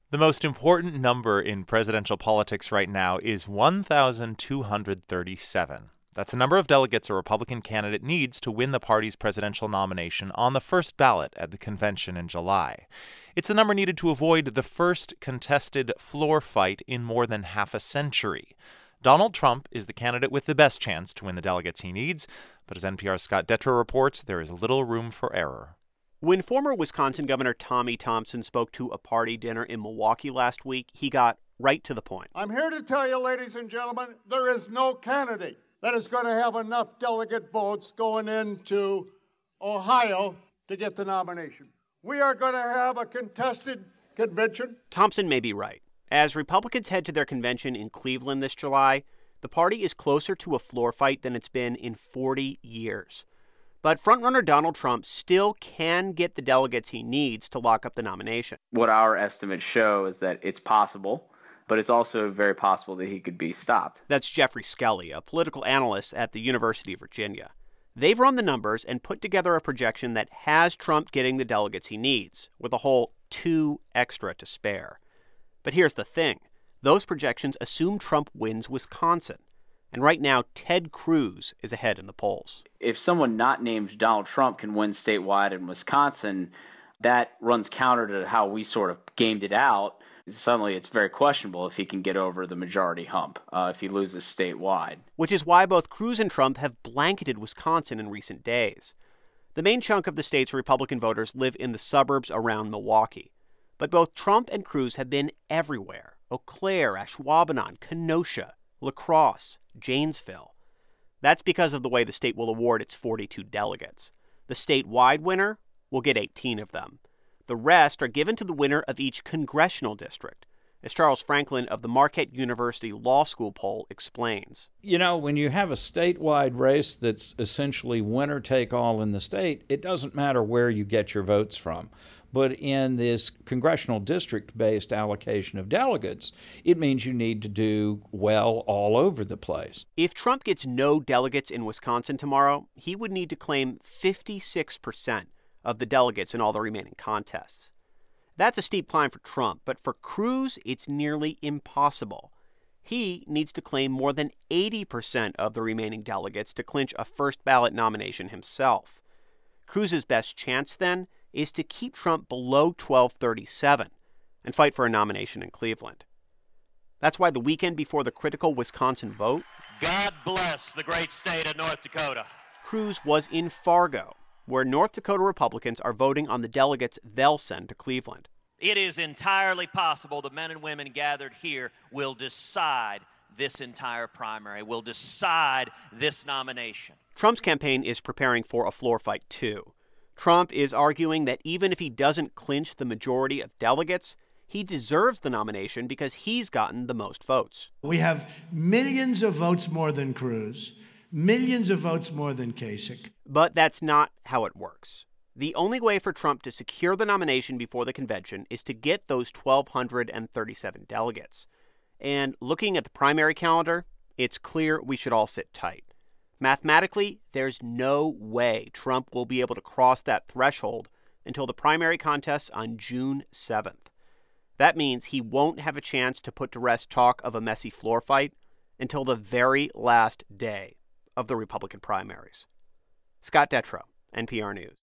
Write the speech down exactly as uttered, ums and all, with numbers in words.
The most important number in presidential politics right now is one thousand two hundred thirty-seven. That's the number of delegates a Republican candidate needs to win the party's presidential nomination on the first ballot at the convention in July. It's the number needed to avoid the first contested floor fight in more than half a century. Donald Trump is the candidate with the best chance to win the delegates he needs, but as N P R's Scott Detrow reports, there is little room for error. When former Wisconsin Governor Tommy Thompson spoke to a party dinner in Milwaukee last week, he got right to the point. I'm here to tell you, ladies and gentlemen, there is no candidate that is going to have enough delegate votes going into Ohio to get the nomination. We are going to have a contested convention. Thompson may be right. As Republicans head to their convention in Cleveland this July, the party is closer to a floor fight than it's been in forty years. But frontrunner Donald Trump still can get the delegates he needs to lock up the nomination. What our estimates show is that it's possible, but it's also very possible that he could be stopped. That's Jeffrey Skelly, a political analyst at the University of Virginia. They've run the numbers and put together a projection that has Trump getting the delegates he needs, with a whole two extra to spare. But here's the thing. Those projections assume Trump wins Wisconsin. And right now, Ted Cruz is ahead in the polls. If someone not named Donald Trump can win statewide in Wisconsin, that runs counter to how we sort of gamed it out. Suddenly, it's very questionable if he can get over the majority hump uh, if he loses statewide. Which is why both Cruz and Trump have blanketed Wisconsin in recent days. The main chunk of the state's Republican voters live in the suburbs around Milwaukee. But both Trump and Cruz have been everywhere. Eau Claire, Ashwaubenon, Kenosha, La Crosse, Janesville. That's because of the way the state will award its forty-two delegates. The statewide winner will get eighteen of them. The rest are given to the winner of each congressional district, as Charles Franklin of the Marquette University Law School poll explains. You know, when you have a statewide race that's essentially winner-take-all in the state, it doesn't matter where you get your votes from. But in this congressional district-based allocation of delegates, it means you need to do well all over the place. If Trump gets no delegates in Wisconsin tomorrow, he would need to claim fifty-six percent of the delegates in all the remaining contests. That's a steep climb for Trump, but for Cruz, it's nearly impossible. He needs to claim more than eighty percent of the remaining delegates to clinch a first-ballot nomination himself. Cruz's best chance, then, is to keep Trump below twelve thirty-seven and fight for a nomination in Cleveland. That's why the weekend before the critical Wisconsin vote, God bless the great state of North Dakota. Cruz was in Fargo, where North Dakota Republicans are voting on the delegates they'll send to Cleveland. It is entirely possible the men and women gathered here will decide this entire primary, will decide this nomination. Trump's campaign is preparing for a floor fight, too. Trump is arguing that even if he doesn't clinch the majority of delegates, he deserves the nomination because he's gotten the most votes. We have millions of votes more than Cruz, millions of votes more than Kasich. But that's not how it works. The only way for Trump to secure the nomination before the convention is to get those one thousand two hundred thirty-seven delegates. And looking at the primary calendar, it's clear we should all sit tight. Mathematically, there's no way Trump will be able to cross that threshold until the primary contests on June seventh. That means he won't have a chance to put to rest talk of a messy floor fight until the very last day of the Republican primaries. Scott Detrow, N P R News.